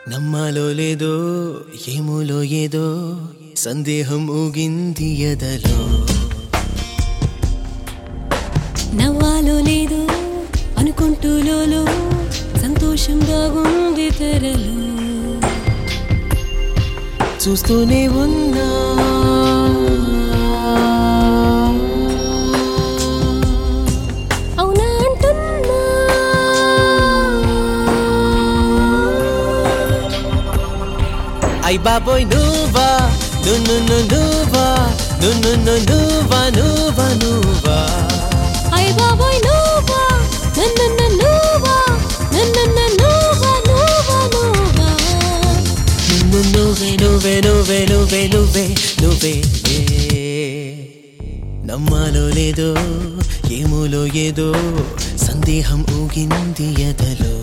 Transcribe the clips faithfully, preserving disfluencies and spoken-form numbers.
నమ్మాలో లేదో ఏమోలో ఏదో సందేహం ఊగింది ఎదలో. నవ్వాలో లేదో అనుకుంటూ లోలో సంతోషం దాగుంది తెరలో. చూస్తూనే ఉన్నా అవునా అంటున్నా ఐ బాబోయ్ నువ్వా నువ్వు నువ్వా నువ్వు నువ్వా నువ్వా నువ్వా ఐ బాబోయ్ నువ్వా నన్ను నువ్వా నన్ను నువ్వా నువ్వా నువ్వా నువ్వు నువ్వే నువ్వే నువ్వే నువ్వే నువ్వే నువ్వే నమ్మాలో లేదో ఏమోలో ఏదో సందేహం ఊగింది ఎదలో.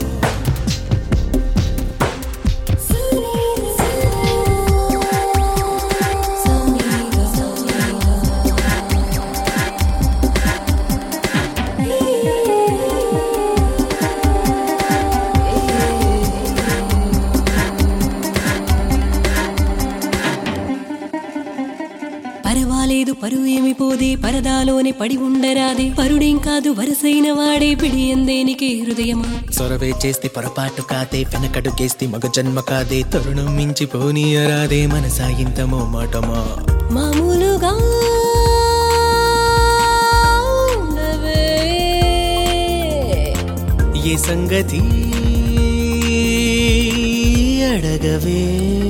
పరవాలేదు పరువు ఏమి పోదే పరదాలోనే పడి ఉండరాదే పరుడేం కాదు వరసైన వాడే పిడి ఎందేనికి హృదయమా. సొరవే చేస్తే పొరపాటు కాదే వెనకడుగేస్తే మగ జన్మ కాదే తరుణం మించి పోనీయరాదే మనసా ఇంత మోమాటమా. మామూలుగా ఉండవే ఏ సంగతి అడగవే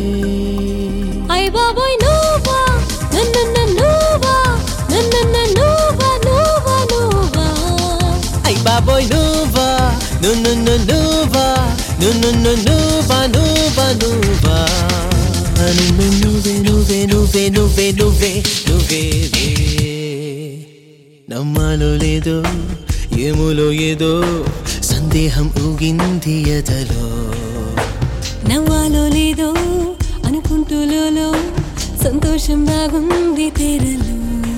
ఐ బాబోయ్ నువ్వా నన్ను నువ్వా నన్ను నువ్వా నువ్వా నువ్వా ఐ బాబోయ్ నువ్వా నువ్వు నువ్వా నువ్వు నువ్వా నువ్వా నువ్వా నువ్వే నువ్వే నువ్వే నువ్వే నువ్వే నువ్వే నమ్మాలో లేదో ఏమోలో ఏదో సందేహం ఊగింది ఎదలో. నవ్వాలో లేదో అనుకుంటూ లోలో సంతోషం బాగుంది తెరలో.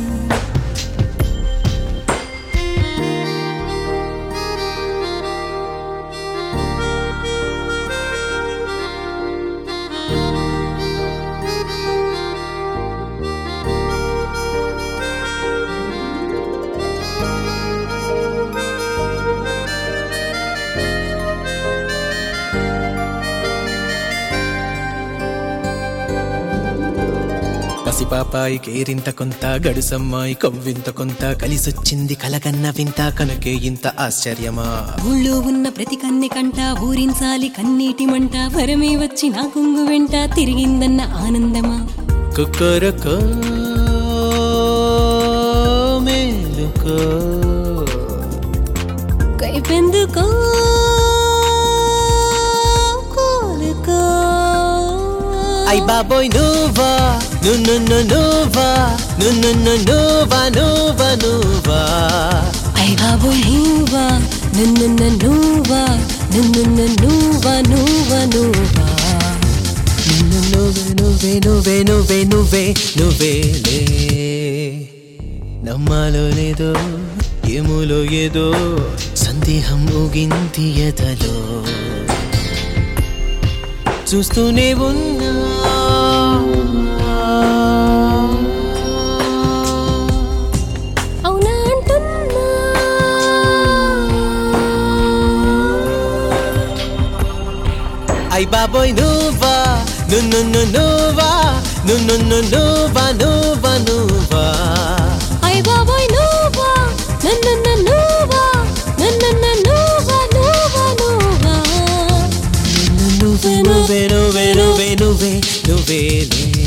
పసిపాపాయి కేరింత కొంత గడుసమ్మాయి కవ్వింత కొంత కలిసొచ్చింది కలకన్న వింత కనుకే ఇంత ఆశ్చర్యమా. ఊళ్ళో ఉన్న ప్రతి కన్నె కంట ఊరించాలి కన్నీటి మంట వరమే వచ్చి నా కొంగు వెంట తిరిగిందన్న ఆనందమా. కుక్కరకో మేలుకో కైపెందుకో కోలుకో ఐ బాబోయ్ నువ్వా నువ్వు నువ్వా నువ్వు నువ్వా నువ్వా నువ్వా ఐ బాబోయ్ నువ్వా నన్ను నువ్వా నన్ను నువ్వా నువ్వా నువ్వా నువ్వే నువ్వే నువ్వే నువ్వే నువ్వే నువ్వే లే నమ్మాలో లేదో ఏమోలో ఏదో సందేహం ఊగింది ఎదలో. చూస్తూనే ఉన్నా అవునా అంటున్నా ఐ బాబోయ్ నువ్వా నువ్వు నువ్వా నువ్వు నువ్వా నువ్వా నువ్వా ఐ బాబోయ్ నువ్వా నన్ను నువ్వా నన్ను నువ్వా నువ్వా నువ్వా నువ్వే నువ్వే నువ్వే నువ్వే నువ్వే నువ్వే